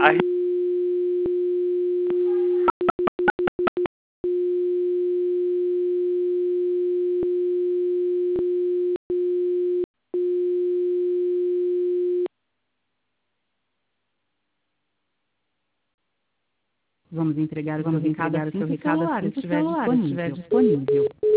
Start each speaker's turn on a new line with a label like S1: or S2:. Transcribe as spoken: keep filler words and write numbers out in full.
S1: A
S2: Vamos entregar o
S3: Vamos
S2: seu
S3: entregar
S2: recado
S3: o
S2: assim
S3: seu
S2: que o
S3: recado
S2: celular
S3: assim que o
S2: estiver
S3: celular estiver
S2: disponível.
S3: disponível.